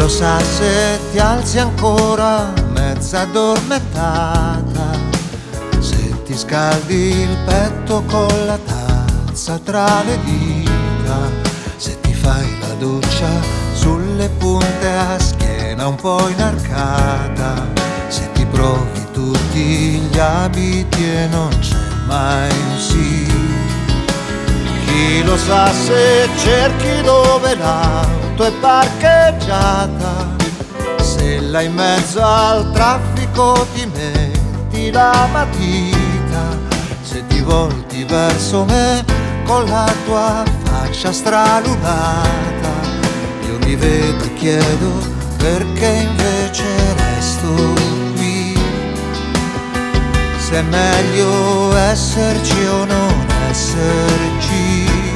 lo sa se ti alzi ancora mezza addormentata, se ti scaldi il petto con la tazza tra le dita, se ti fai la doccia sulle punte a schiena un po' inarcata, se ti provi tutti gli abiti e non c'è mai un sì. Chi lo sa se cerchi dove l'auto è parcheggiata, se là in mezzo al traffico ti metti la matita, se ti volti verso me con la tua faccia stralunata, io mi vedo e chiedo perché invece resto qui, se è meglio esserci o non esserci.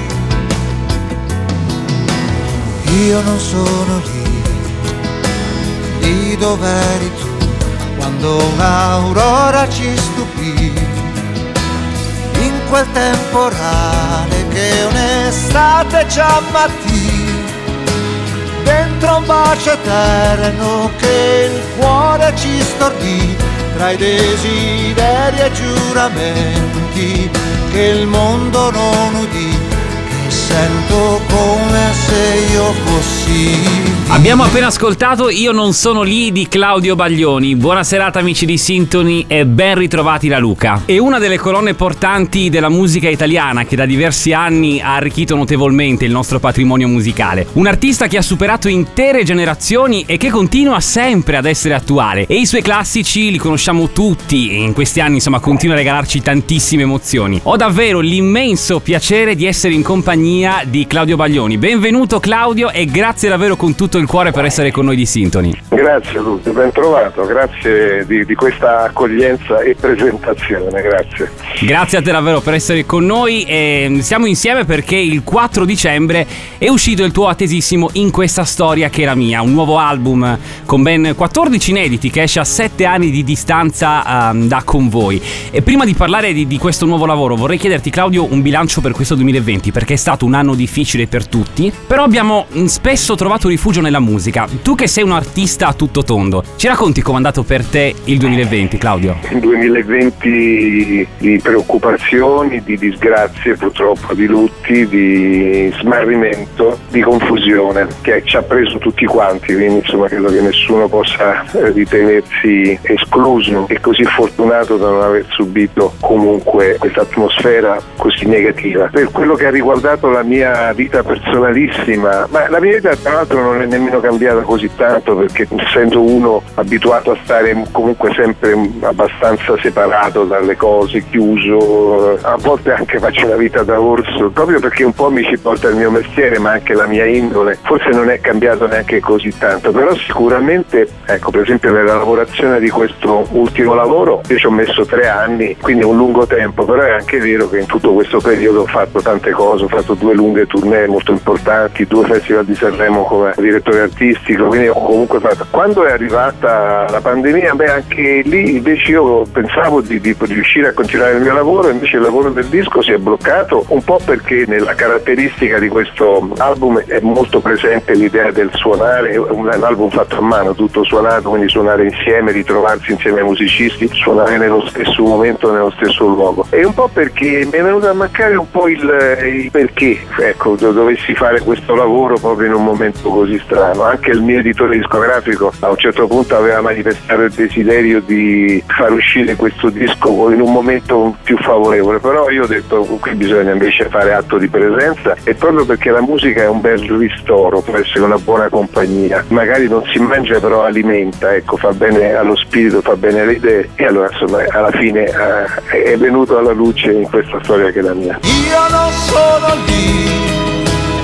Io non sono lì dov'eri tu, quando un'aurora ci stupì, in quel temporale che un'estate ci ammattì, dentro un bacio eterno che il cuore ci stordì, tra i desideri e giuramenti che il mondo non udì, che sento come se io fossi. Abbiamo appena ascoltato Io non sono lì di Claudio Baglioni. Buona serata amici di Sintony e ben ritrovati da Luca. È una delle colonne portanti della musica italiana che da diversi anni ha arricchito notevolmente il nostro patrimonio musicale. Un artista che ha superato intere generazioni e che continua sempre ad essere attuale. E i suoi classici li conosciamo tutti e in questi anni insomma continua a regalarci tantissime emozioni. Ho davvero l'immenso piacere di essere in compagnia di Claudio Baglioni. Benvenuto Claudio e grazie davvero con tutto il cuore per essere con noi di Sintony. Grazie Luca, ben trovato, grazie di questa accoglienza e presentazione, grazie. Grazie a te davvero per essere con noi e siamo insieme perché il 4 dicembre è uscito il tuo attesissimo In questa storia che era mia, un nuovo album con ben 14 inediti che esce a 7 anni di distanza da Con Voi. E prima di parlare di questo nuovo lavoro vorrei chiederti Claudio un bilancio per questo 2020 perché è stato un anno difficile per tutti, però abbiamo spesso trovato rifugio nella musica. Tu che sei un artista a tutto tondo, ci racconti com'è andato per te il 2020 Claudio? Il 2020 di preoccupazioni, di disgrazie purtroppo, di lutti, di smarrimento, di confusione che ci ha preso tutti quanti, quindi insomma credo che nessuno possa ritenersi escluso e così fortunato da non aver subito comunque questa atmosfera così negativa. Per quello che ha riguardato la mia vita personalissima, ma la mia vita tra l'altro non è nemmeno cambiata così tanto perché essendo uno abituato a stare comunque sempre abbastanza separato dalle cose, chiuso, a volte anche faccio la vita da orso proprio perché un po' mi ci porta il mio mestiere ma anche la mia indole, forse non è cambiato neanche così tanto, però sicuramente ecco per esempio nella lavorazione di questo ultimo lavoro io ci ho messo 3 anni, quindi un lungo tempo, però è anche vero che in tutto questo periodo ho fatto tante cose, ho fatto 2 lunghe tournée molto importanti, 2 festival di Sanremo come direttore artistico, quindi ho comunque fatto. Quando è arrivata la pandemia, anche lì invece io pensavo di riuscire a continuare il mio lavoro, invece il lavoro del disco si è bloccato un po' perché nella caratteristica di questo album è molto presente l'idea del suonare, è un album fatto a mano, tutto suonato, quindi suonare insieme, ritrovarsi insieme ai musicisti, suonare nello stesso momento, nello stesso luogo, e un po' perché mi è venuto a mancare un po' il perché, ecco, dovessi fare questo lavoro proprio in un momento così strano. Anche il mio editore discografico a un certo punto aveva manifestato il desiderio di far uscire questo disco in un momento più favorevole, però io ho detto qui bisogna invece fare atto di presenza, e proprio perché la musica è un bel ristoro, può essere una buona compagnia, magari non si mangia però alimenta, ecco, fa bene allo spirito, fa bene alle idee, e allora insomma alla fine è venuto alla luce in questa storia che è la mia. Io non sono lì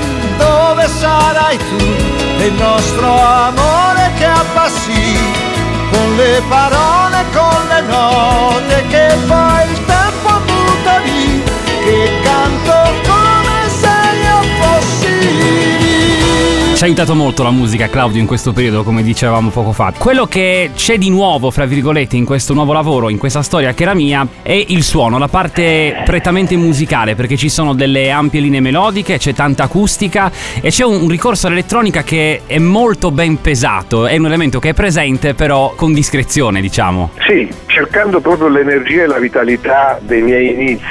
dove sarai tu, è il nostro amore che abbassi con le parole, con le note che poi il tempo butta lì, che canto come se io fossi lì. Ci ha aiutato molto la musica, Claudio, in questo periodo, come dicevamo poco fa. Quello che c'è di nuovo, fra virgolette, in questo nuovo lavoro, in questa storia che era mia, è il suono, la parte prettamente musicale, perché ci sono delle ampie linee melodiche, c'è tanta acustica e c'è un ricorso all'elettronica che è molto ben pesato, è un elemento che è presente però con discrezione, diciamo. Sì, cercando proprio l'energia e la vitalità dei miei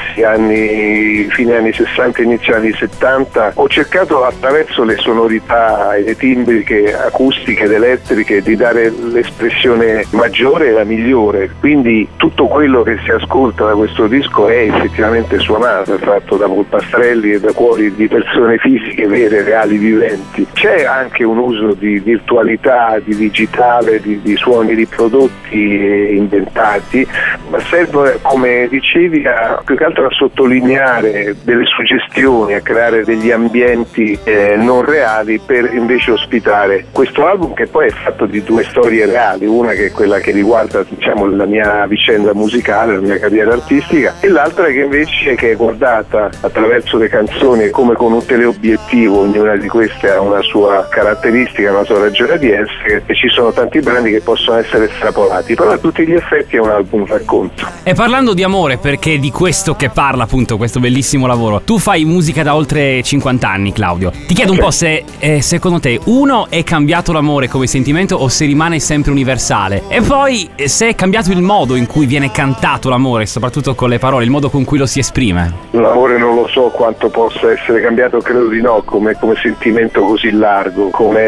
inizi, fine anni 60, inizio anni 70, ho cercato attraverso le sonorità e le timbriche acustiche ed elettriche di dare l'espressione maggiore e la migliore, quindi tutto quello che si ascolta da questo disco è effettivamente suonato, è fatto da Polpastrelli e da cuori di persone fisiche vere, reali, viventi. C'è anche un uso di virtualità, di digitale, di suoni riprodotti inventati, ma serve, come dicevi, più che altro a sottolineare delle suggestioni, a creare degli ambienti non reali per invece ospitare questo album, che poi è fatto di due storie reali, una che è quella che riguarda, diciamo, la mia vicenda musicale, la mia carriera artistica, e l'altra che invece è guardata attraverso le canzoni come con un teleobiettivo. Ognuna di queste ha una sua caratteristica, una sua ragione di essere, e ci sono tanti brani che possono essere estrapolati, però a tutti gli effetti è un album racconto. E parlando di amore, perché di questo che parla appunto questo bellissimo lavoro, tu fai musica da oltre 50 anni, Claudio. Ti chiedo un po' se secondo te è cambiato l'amore come sentimento o se rimane sempre universale, e poi se è cambiato il modo in cui viene cantato l'amore, soprattutto con le parole, il modo con cui lo si esprime. L'amore non lo so quanto possa essere cambiato, credo di no, come sentimento così largo,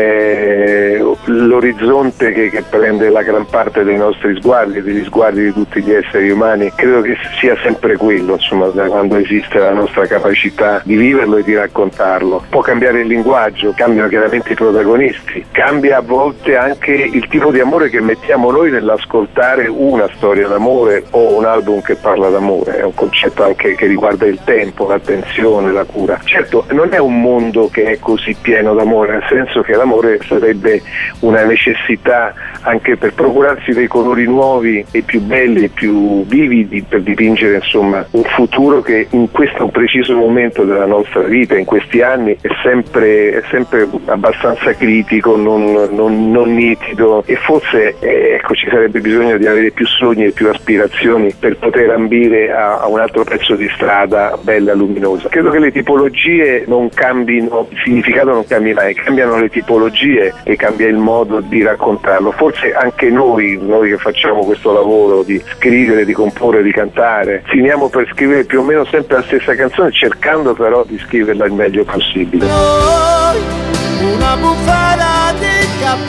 come l'orizzonte che prende la gran parte dei nostri sguardi, degli sguardi di tutti gli esseri umani. Credo che sia sempre quello, insomma, da quando esiste la nostra capacità di viverlo e di raccontarlo. Può cambiare il linguaggio, cambiano chiaramente i protagonisti, cambia a volte anche il tipo di amore che mettiamo noi nell'ascoltare una storia d'amore o un album che parla d'amore. È un concetto anche che riguarda il tempo, l'attenzione, la cura. Certo, non è un mondo che è così pieno d'amore, nel senso che l'amore sarebbe una necessità anche per procurarsi dei colori nuovi e più belli e più vividi, per dipingere, insomma, un futuro che in questo preciso momento della nostra vita, in questi anni, è sempre abbastanza critico, non nitido, e forse ci sarebbe bisogno di avere più sogni e più aspirazioni per poter ambire a un altro pezzo di strada bella, luminosa. Credo che le tipologie non cambino, il significato non cambi mai, cambiano le tipologie e cambia il modo di raccontarlo. Forse anche noi che facciamo questo lavoro di scrivere, di comporre, di cantare, finiamo per scrivere più o meno sempre la stessa canzone, cercando però di scriverla il meglio possibile. Noi, una bufera di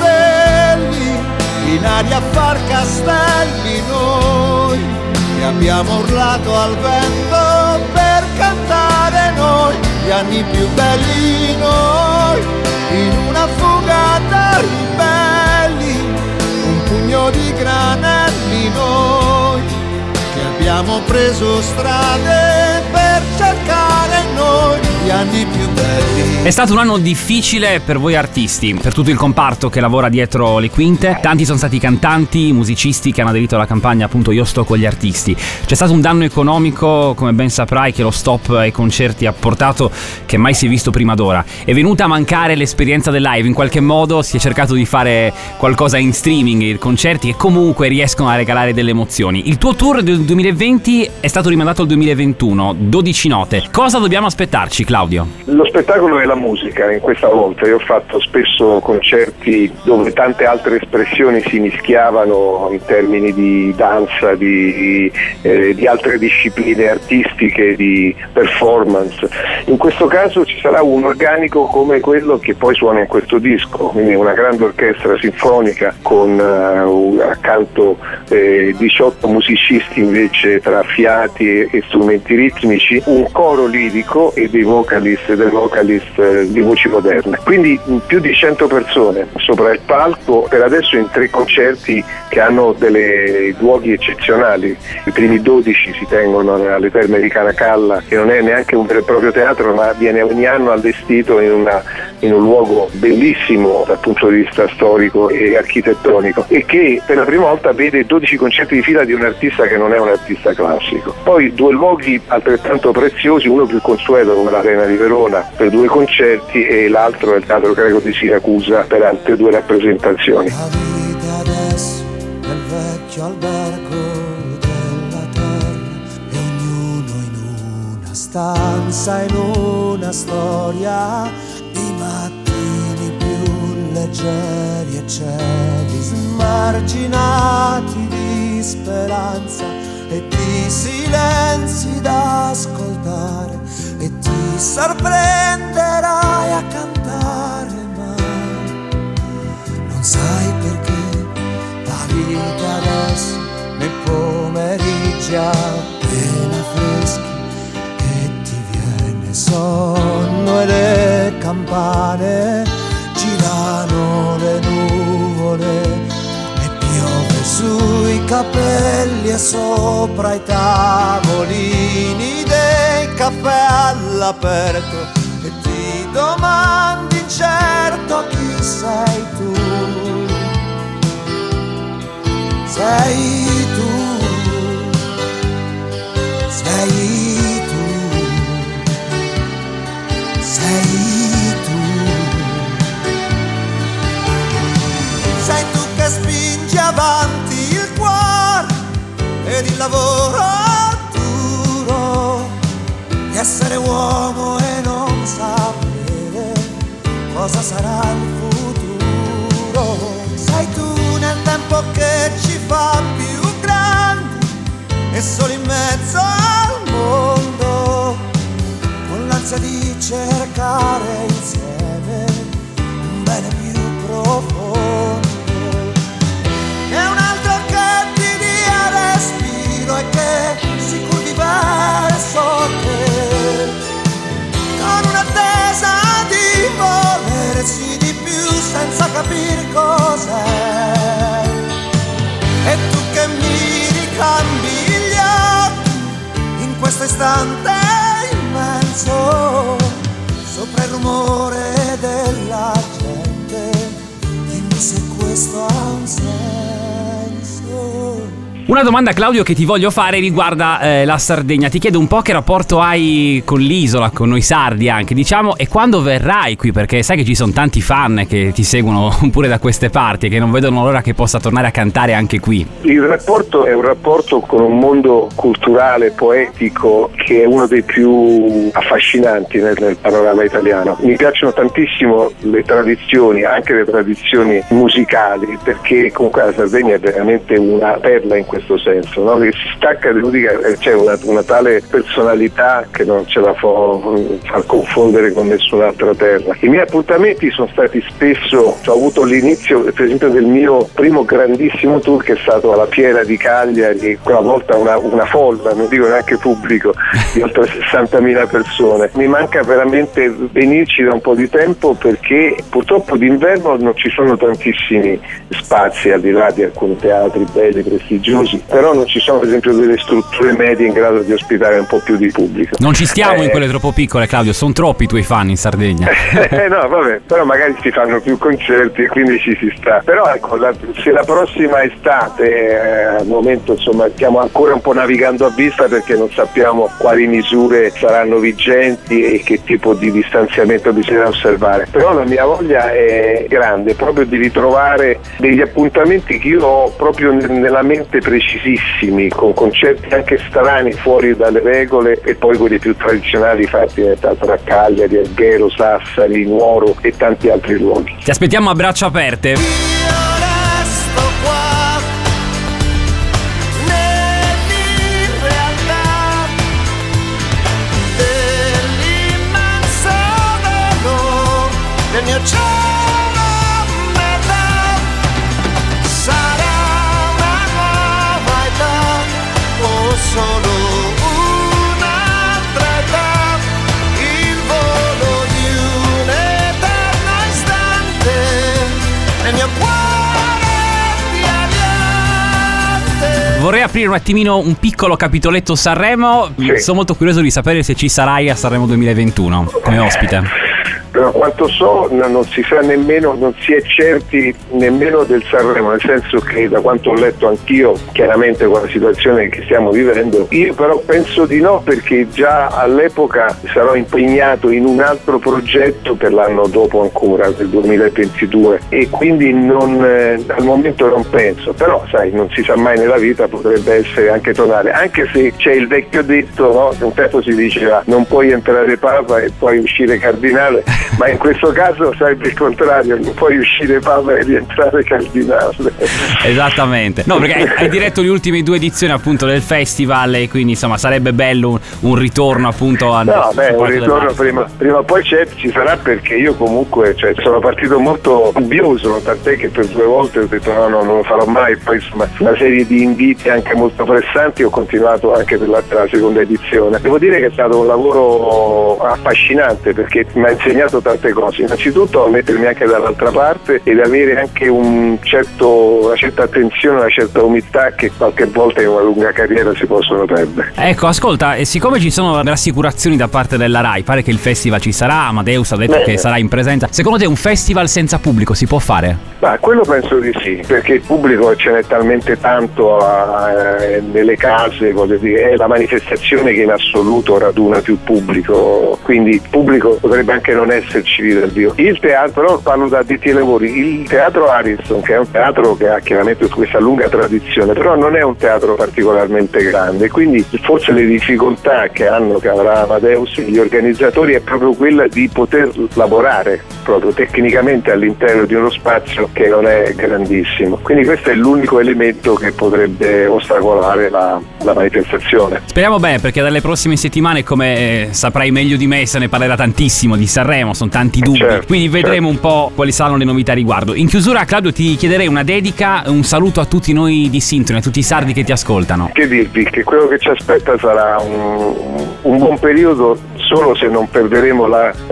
capelli, in aria a far castelli, noi che abbiamo urlato al vento per cantare noi gli anni più belli, noi in una fuga da ribelli, un pugno di granelli, noi che abbiamo preso strade per cercare noi gli anni più belli. È stato un anno difficile per voi artisti, per tutto il comparto che lavora dietro le quinte. Tanti sono stati cantanti, musicisti che hanno aderito alla campagna appunto Io sto con gli artisti. C'è stato un danno economico, come ben saprai, che lo stop ai concerti ha portato, che mai si è visto prima d'ora. È venuta a mancare l'esperienza del live, in qualche modo si è cercato di fare qualcosa in streaming, concerti che comunque riescono a regalare delle emozioni. Il tuo tour del 2020 è stato rimandato al 2021, 12 note. Cosa dobbiamo aspettarci, Claudio? Lo spettacolo è la musica, in questa volta io ho fatto spesso concerti dove tante altre espressioni si mischiavano in termini di danza, di altre discipline artistiche, di performance. In questo caso ci sarà un organico come quello che poi suona in questo disco, quindi una grande orchestra sinfonica con accanto 18 musicisti invece tra fiati e strumenti ritmici, un coro lirico e dei vocalist di voci moderne, quindi più di 100 persone sopra il palco, per adesso in 3 concerti che hanno dei luoghi eccezionali. I primi 12 si tengono alle Terme di Caracalla, che non è neanche un vero e proprio teatro, ma viene ogni anno allestito in una in un luogo bellissimo dal punto di vista storico e architettonico, e che per la prima volta vede 12 concerti di fila di un artista che non è un artista classico. Poi 2 luoghi altrettanto preziosi, uno più consueto come l'Arena di Verona per 2 concerti e l'altro è il Teatro Greco di Siracusa per altre 2 rappresentazioni. La vita adesso nel vecchio albergo della terra e ognuno in una stanza, in una storia di mattini più leggeri e cieli smarginati di speranza e di silenzi da ascoltare, e ti sorprenderai a cantare, ma non sai perché la vita adesso nei pomeriggi appena freschi e ti viene sonno e le campane girano le nuvole e piove sui capelli e sopra i tavolini dei caffè all'aperto e ti domandi incerto chi sei tu. Sei tu, sei tu, sei tu. Sei tu che spingi avanti il cuore ed il lavoro duro di essere uomo e non sapere cosa sarà il futuro. Sei tu nel tempo che ci fa più grandi e solo in mezzo al mondo, con l'ansia di cercare insieme un bene più profondo. E un altro che ti dia respiro e che si curvi verso te, con un'attesa di volersi di più senza capire cos'è. E tu che mi ricambi gli occhi in questo istante immenso, sopra il rumore della gente, dimmi se questo ha un senso. Una domanda, Claudio, che ti voglio fare riguarda la Sardegna. Ti chiedo un po' che rapporto hai con l'isola, con noi sardi anche, diciamo, e quando verrai qui, perché sai che ci sono tanti fan che ti seguono pure da queste parti e che non vedono l'ora che possa tornare a cantare anche qui. Il rapporto è un rapporto con un mondo culturale, poetico, che è uno dei più affascinanti nel panorama italiano. Mi piacciono tantissimo le tradizioni, anche le tradizioni musicali, perché comunque la Sardegna è veramente una perla in questo senso, no? Che si stacca, devo dire, c'è una tale personalità che non ce la fa confondere con nessun'altra terra. I miei appuntamenti sono stati spesso, ho avuto l'inizio per esempio del mio primo grandissimo tour, che è stato alla Fiera di Cagliari, quella volta una folla, non dico neanche pubblico, di oltre 60.000 persone. Mi manca veramente venirci da un po' di tempo, perché purtroppo d'inverno non ci sono tantissimi spazi, al di là di alcuni teatri belli, prestigiosi, però non ci sono per esempio delle strutture medie in grado di ospitare un po' più di pubblico. Non ci stiamo in quelle troppo piccole, Claudio, sono troppi i tuoi fan in Sardegna. No, vabbè, però magari si fanno più concerti e quindi ci si sta. Però ecco, se la prossima estate, al momento insomma stiamo ancora un po' navigando a vista, perché non sappiamo quali misure saranno vigenti e che tipo di distanziamento bisogna osservare. Però la mia voglia è grande, proprio di ritrovare degli appuntamenti che io ho proprio nella mente precisissimi, con concerti anche strani, fuori dalle regole, e poi quelli più tradizionali fatti tra Cagliari, Alghero, Sassari, Nuoro e tanti altri luoghi. Ti aspettiamo a braccia aperte. Io resto qua nell'irrealtà dell'immenso velo del mio cielo. Solo un'altra età, il volo di un eterno istante nel mio cuore di aliante. Vorrei aprire un attimino un piccolo capitoletto Sanremo. Sì. Sono molto curioso di sapere se ci sarai a Sanremo 2021 come ospite. però quanto so non si sa nemmeno, non si è certi nemmeno del Sanremo, nel senso che da quanto ho letto anch'io, chiaramente con la situazione che stiamo vivendo, io però penso di no, perché già all'epoca sarò impegnato in un altro progetto per l'anno dopo ancora, del 2022, e quindi al momento non penso, però sai, non si sa mai nella vita, potrebbe essere anche tonale, anche se c'è il vecchio detto, no? Un tempo si diceva non puoi entrare papa e puoi uscire cardinale, ma in questo caso sarebbe il contrario, non puoi uscire papa e rientrare cardinale. Esattamente, no, perché hai diretto le ultime 2 edizioni appunto del festival, e quindi insomma sarebbe bello un ritorno appunto a... No, un ritorno prima o poi ci sarà, perché io comunque sono partito molto dubbioso, tant'è che per 2 volte ho detto no, non lo farò mai, poi insomma una serie di inviti anche molto pressanti, ho continuato anche per la seconda edizione. Devo dire che è stato un lavoro affascinante, perché mi ha insegnato tante cose, innanzitutto a mettermi anche dall'altra parte ed avere anche una certa attenzione, una certa umiltà che qualche volta in una lunga carriera si possono perdere. Ecco, ascolta, e siccome ci sono rassicurazioni da parte della RAI, pare che il festival ci sarà, Amadeus ha detto che sarà in presenza, secondo te un festival senza pubblico si può fare? Quello penso di sì, perché il pubblico ce n'è talmente tanto nelle case, voglio dire, è la manifestazione che in assoluto raduna più pubblico, quindi il pubblico potrebbe anche non esserci lì dal vivo. Il teatro, però parlo da addetti ai lavori, il teatro Ariston, che è un teatro che ha chiaramente questa lunga tradizione, però non è un teatro particolarmente grande, quindi forse le difficoltà che avrà Amadeus e gli organizzatori è proprio quella di poter lavorare proprio tecnicamente all'interno di uno spazio che non è grandissimo, quindi questo è l'unico elemento che potrebbe ostacolare la manifestazione. Speriamo bene, perché dalle prossime settimane, come saprai meglio di me, se ne parlerà tantissimo di Sanremo, sono tanti dubbi, quindi vedremo un po' quali saranno le novità a riguardo. In chiusura, Claudio, ti chiederei una dedica, un saluto a tutti noi di Sintony, a tutti i sardi che ti ascoltano. Che dirvi, che quello che ci aspetta sarà un buon periodo, solo se non perderemo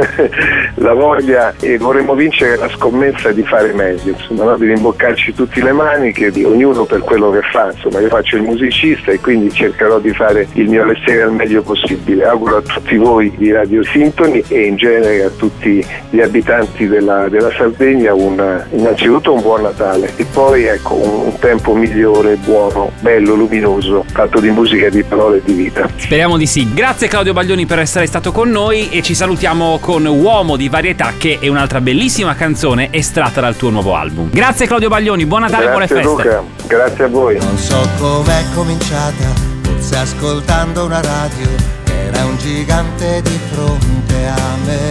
la voglia e vorremmo vincere la scommessa di fare meglio, insomma, no? Di rimboccarci tutte le maniche, ognuno per quello che fa, insomma, io faccio il musicista e quindi cercherò di fare il mio mestiere al meglio possibile. Auguro a tutti voi di Radio Sintony e in genere a tutti gli abitanti della Sardegna innanzitutto un buon Natale e poi ecco un tempo migliore, buono, bello, luminoso, fatto di musica, di parole e di vita. Speriamo di sì. Grazie Claudio Baglioni per essere stato con noi e ci salutiamo con Uomo di Varietà, che è un'altra bellissima canzone estratta dal tuo nuovo album. Grazie Claudio Baglioni, buon Natale e buone feste. Luca, grazie a voi. Non so com'è cominciata, forse ascoltando una radio, era un gigante di fronte a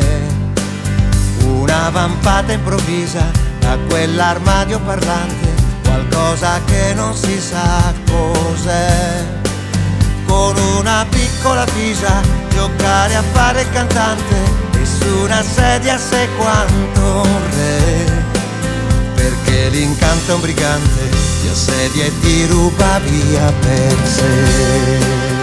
me, una vampata improvvisa da quell'armadio parlante, qualcosa che non si sa cos'è. Con una piccola fisa giocare a fare il cantante e su una sedia sei quanto un re, perché l'incanto è un brigante, ti assedia e ti ruba via per sé.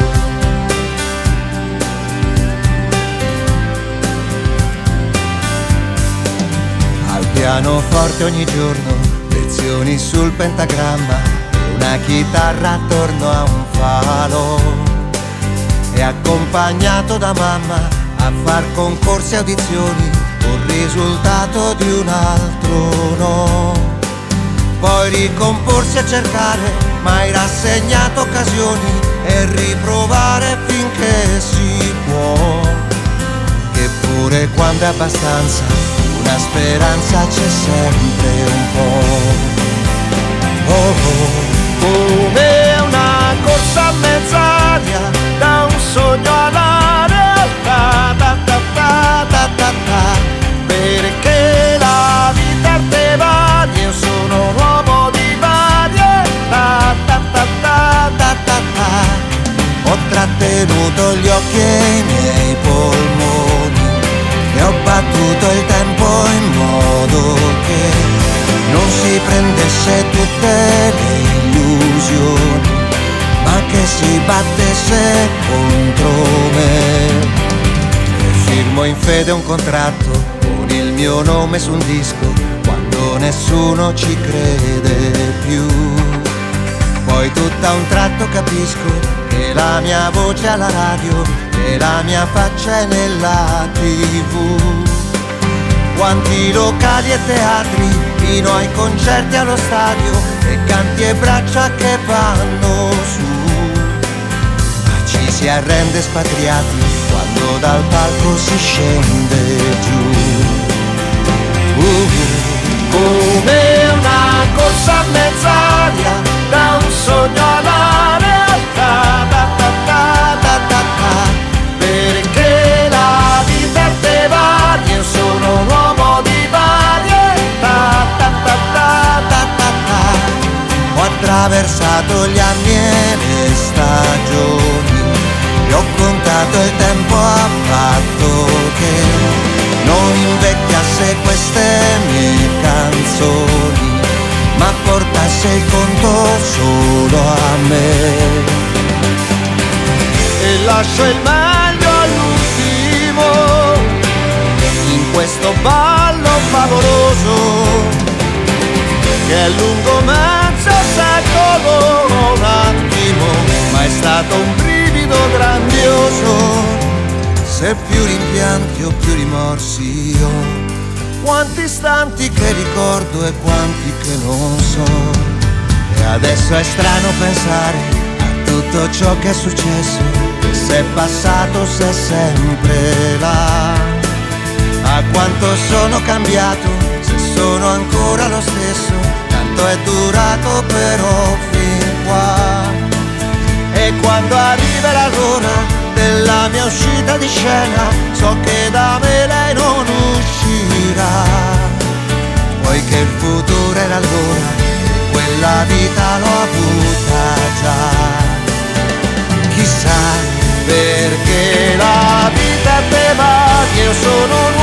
Al pianoforte ogni giorno lezioni sul pentagramma, una chitarra attorno a un falo, e accompagnato da mamma a far concorsi e audizioni col risultato di un altro no. Poi ricomporsi a cercare mai rassegnate occasioni e riprovare finché si può, che pure quando è abbastanza una speranza c'è sempre un po'. Oh, oh. Come una corsa a mezz'aria, da un sogno alla realtà, ta ta ta ta ta ta, perché la vita a te varia, io sono un uomo di varietà, ta ta ta ta ta ta. Ho trattenuto gli occhi e i miei polmoni e ho battuto il tempo in modo che non si prendesse tutte le illusioni, ma che si battesse contro me. E firmo in fede un contratto con il mio nome su un disco quando nessuno ci crede più. Poi tutta un tratto capisco che la mia voce alla radio e la mia faccia è nella TV. quanti locali e teatri, fino ai concerti allo stadio, e canti e braccia che vanno su. Ma ci si arrende spatriati quando dal palco si scende giù. Come una corsa a mezz'aria, da un sogno alla realtà, perché la vita te varia, io sono un uomo di varietà, ho attraversato gli anni e le stagioni, e ho contato il tempo a patto che non invecchiasse queste mie canzoni, ma portasse il conto solo a me. E lascio il meglio all'ultimo, in questo ballo favoloso, che è lungo mezzo secolo, un attimo, ma è stato un brivido grandioso. Se più rimpianti o più rimorsi ho, quanti istanti che ricordo e quanti che non so. E adesso è strano pensare a tutto ciò che è successo, che se è passato, se è sempre là. A quanto sono cambiato, se sono ancora lo stesso, tanto è durato però fin qua. E quando arriverà l'ora della mia uscita di scena, so che da me lei non uscirà, poiché il futuro era allora e quella vita l'ho avuta già. Chissà perché la vita te va, io sono un